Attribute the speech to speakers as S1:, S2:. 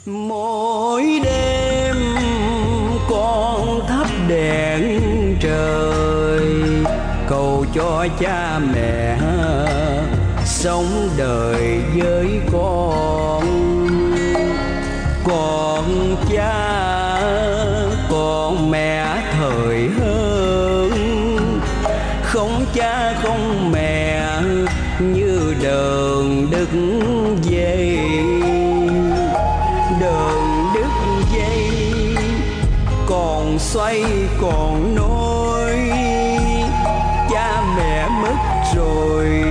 S1: Mỗi đêm con thắp đèn trời, cầu cho cha mẹ sống đời với con. Còn cha còn mẹ thời hơn, không cha không mẹ như đờn đứt dây. Đờn đứt dây còn xoay còn nối, cha mẹ mất rồi